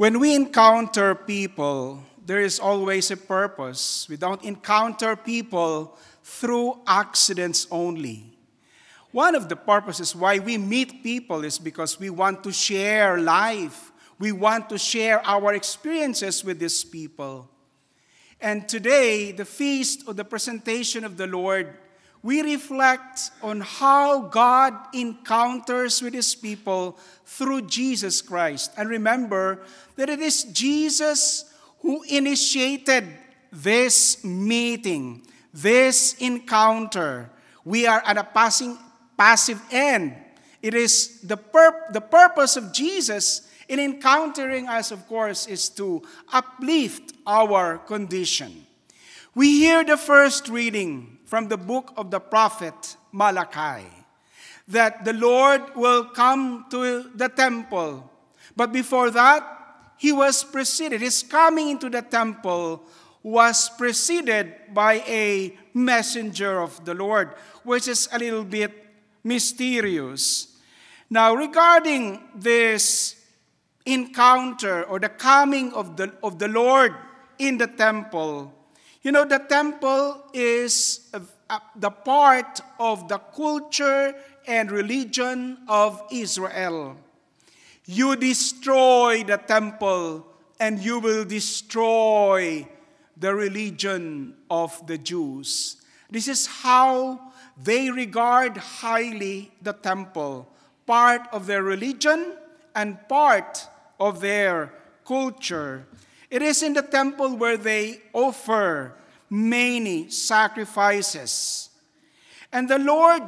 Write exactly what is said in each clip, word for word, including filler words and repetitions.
When we encounter people, there is always a purpose. We don't encounter people through accidents only. One of the purposes why we meet people is because we want to share life. We want to share our experiences with these people. And today, the feast of the presentation of the Lord, we reflect on how God encounters with His people through Jesus Christ. And remember that it is Jesus who initiated this meeting, this encounter. We are at a passing, passive end. It is the, pur- the purpose of Jesus in encountering us, of course, is to uplift our condition. We hear the first reading from the book of the prophet Malachi, that the Lord will come to the temple. But before that, He was preceded. His coming into the temple was preceded by a messenger of the Lord, which is a little bit mysterious. Now, regarding this encounter or the coming of the, of the Lord in the temple, you know, the temple is a, a, the part of the culture and religion of Israel. You destroy the temple and you will destroy the religion of the Jews. This is how they regard highly the temple, part of their religion and part of their culture. It is in the temple where they offer many sacrifices. And the Lord,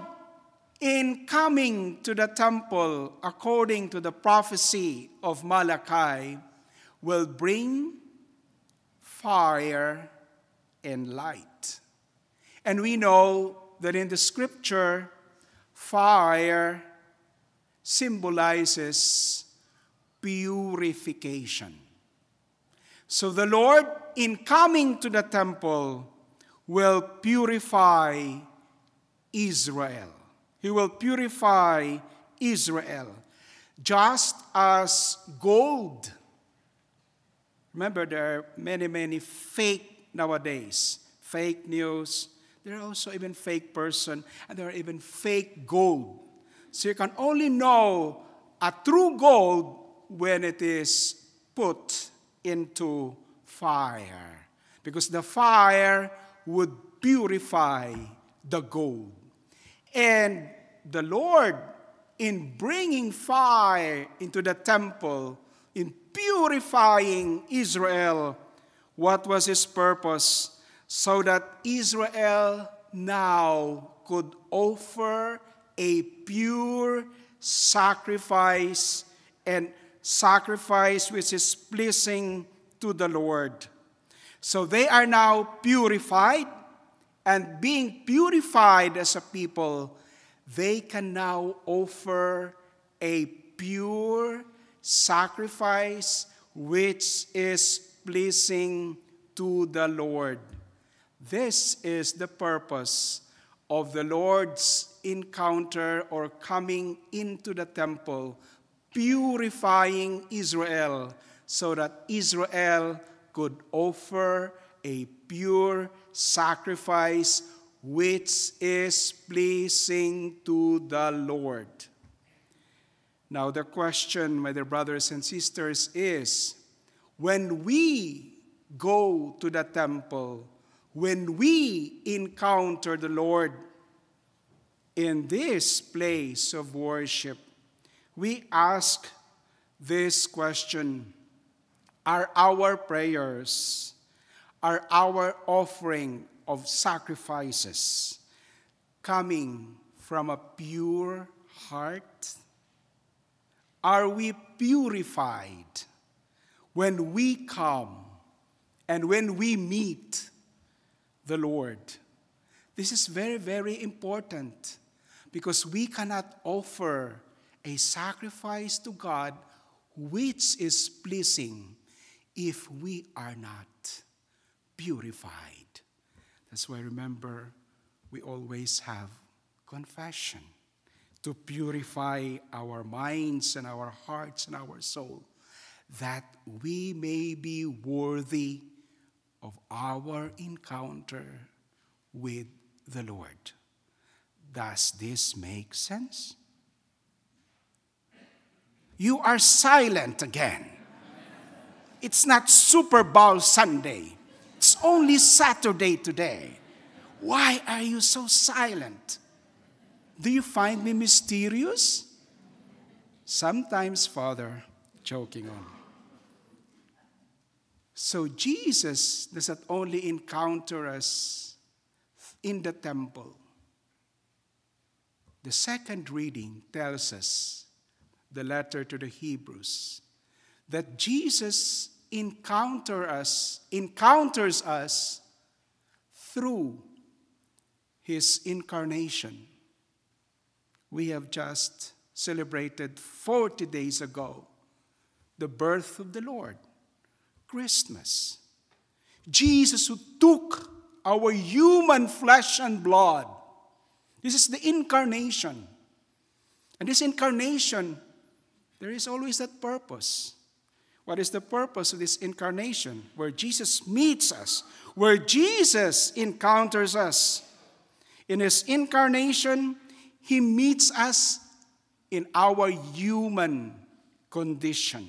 in coming to the temple, according to the prophecy of Malachi, will bring fire and light. And we know that in the scripture, fire symbolizes purification. So the Lord, in coming to the temple, will purify Israel. He will purify Israel, just as gold. Remember, there are many, many fake nowadays. Fake news. There are also even fake person, and there are even fake gold. So you can only know a true gold when it is put into fire, because the fire would purify the gold. And the Lord, in bringing fire into the temple, in purifying Israel, what was His purpose? So that Israel now could offer a pure sacrifice, and sacrifice which is pleasing to the Lord. So they are now purified, and being purified as a people, they can now offer a pure sacrifice which is pleasing to the Lord. This is the purpose of the Lord's encounter or coming into the temple, purifying Israel, so that Israel could offer a pure sacrifice which is pleasing to the Lord. Now the question, my dear brothers and sisters, is when we go to the temple, when we encounter the Lord in this place of worship, we ask this question: are our prayers, are our offering of sacrifices coming from a pure heart? Are we purified when we come and when we meet the Lord? This is very, very important, because we cannot offer a sacrifice to God which is pleasing if we are not purified. That's why, remember, we always have confession to purify our minds and our hearts and our soul. that we may be worthy of our encounter with the Lord. Does this make sense? You are silent again. It's not Super Bowl Sunday. It's only Saturday today. Why are you so silent? Do you find me mysterious? Sometimes, Father, joking on. So Jesus does not only encounter us in the temple. The second reading tells us, the letter to the Hebrews, that Jesus encounter us, encounters us through his incarnation. We have just celebrated forty days ago the birth of the Lord, Christmas. Jesus who took our human flesh and blood. This is the incarnation. And this incarnation, there is always that purpose. What is the purpose of this incarnation? Where Jesus meets us, where Jesus encounters us. In his incarnation, he meets us in our human condition.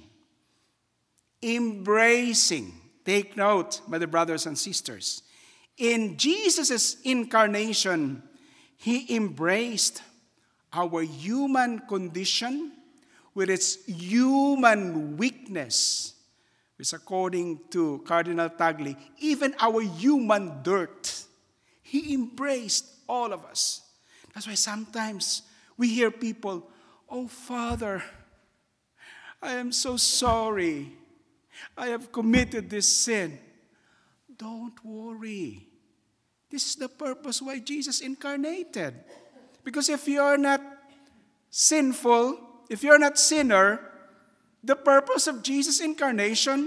Embracing, take note, my dear brothers and sisters, in Jesus' incarnation, he embraced our human condition with its human weakness, which according to Cardinal Tagle, even our human dirt. He embraced all of us. That's why sometimes we hear people, "Oh, Father, I am so sorry. I have committed this sin." Don't worry. This is the purpose why Jesus incarnated. Because if you're not sinful, if you're not sinner, the purpose of Jesus' incarnation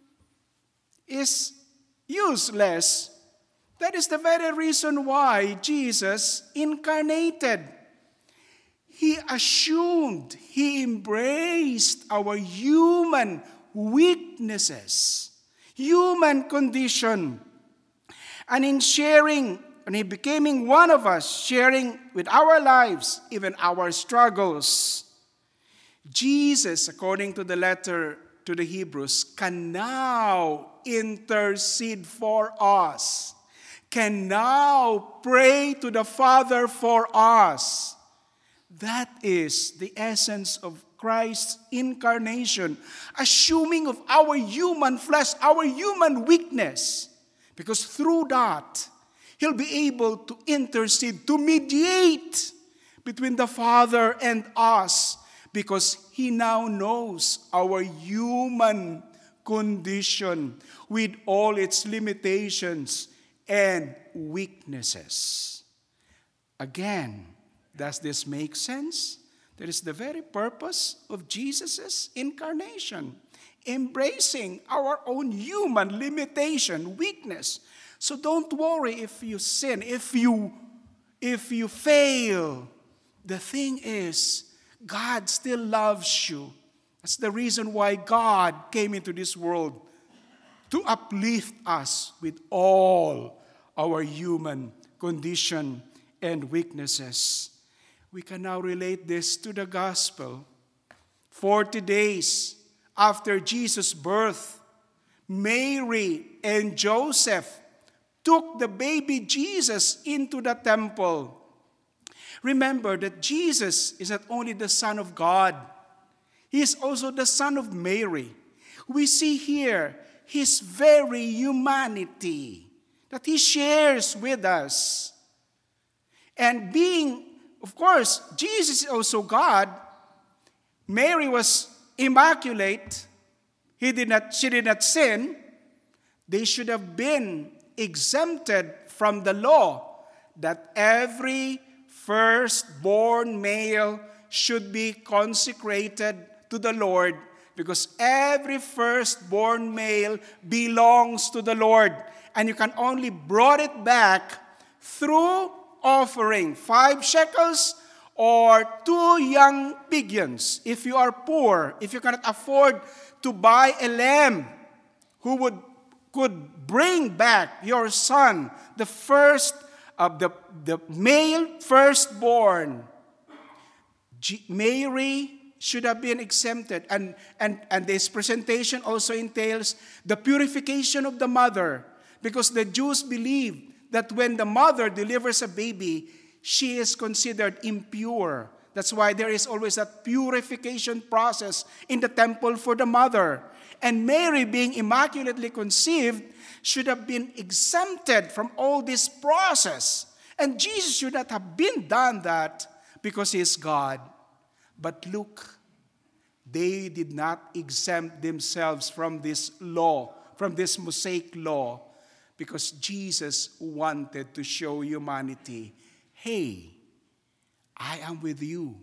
is useless. That is the very reason why Jesus incarnated. He assumed, he embraced our human weaknesses, human condition. And in sharing, and he becoming one of us, sharing with our lives, even our struggles, Jesus, according to the letter to the Hebrews, can now intercede for us, can now pray to the Father for us. That is the essence of Christ's incarnation, assuming of our human flesh, our human weakness. Because through that, he'll be able to intercede, to mediate between the Father and us, because he now knows our human condition with all its limitations and weaknesses. Again, does this make sense? That is the very purpose of Jesus' incarnation, embracing our own human limitation, weakness. So don't worry if you sin, if you, if you fail. The thing is, God still loves you. That's the reason why God came into this world, to uplift us with all our human condition and weaknesses. We can now relate this to the gospel. Forty days after Jesus' birth, Mary and Joseph took the baby Jesus into the temple. Remember that Jesus is not only the Son of God, he is also the Son of Mary. We see here his very humanity that he shares with us. And being, of course, Jesus is also God. Mary was immaculate. He did not, she did not sin. They should have been exempted from the law that every firstborn male should be consecrated to the Lord, because every firstborn male belongs to the Lord. And you can only brought it back through offering five shekels or two young pigeons. If you are poor, if you cannot afford to buy a lamb who would could bring back your son, the first of the, the male firstborn. G- Mary should have been exempted. And, and, and this presentation also entails the purification of the mother, because the Jews believe that when the mother delivers a baby, she is considered impure. That's why there is always a purification process in the temple for the mother. And Mary, being immaculately conceived, should have been exempted from all this process. And Jesus should not have been done that because he is God. But look, they did not exempt themselves from this law, from this Mosaic law, because Jesus wanted to show humanity, hey, I am with you.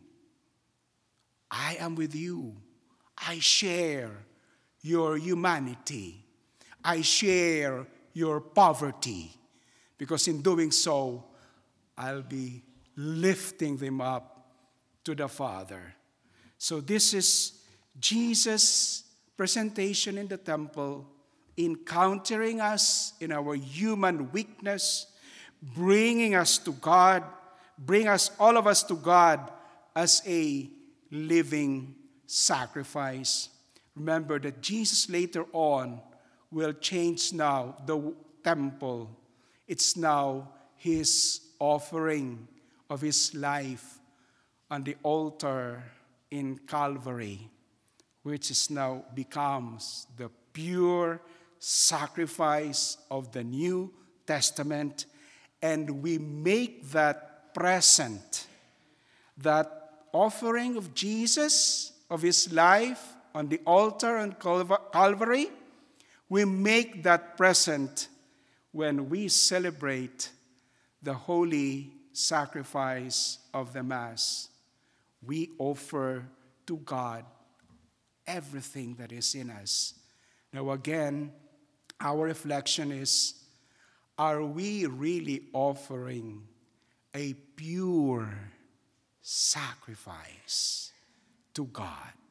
I am with you. I share your humanity. I share your poverty. Because in doing so, I'll be lifting them up to the Father. So this is Jesus' presentation in the temple, encountering us in our human weakness, bringing us to God, bring us, all of us to God as a living sacrifice. Remember that Jesus later on will change now the temple. It's now his offering of his life on the altar in Calvary, which is now becomes the pure sacrifice of the New Testament. And we make that present, that offering of Jesus, of his life on the altar on Calvary, we make that present when we celebrate the holy sacrifice of the Mass. We offer to God everything that is in us. Now again, our reflection is, are we really offering a pure sacrifice to God?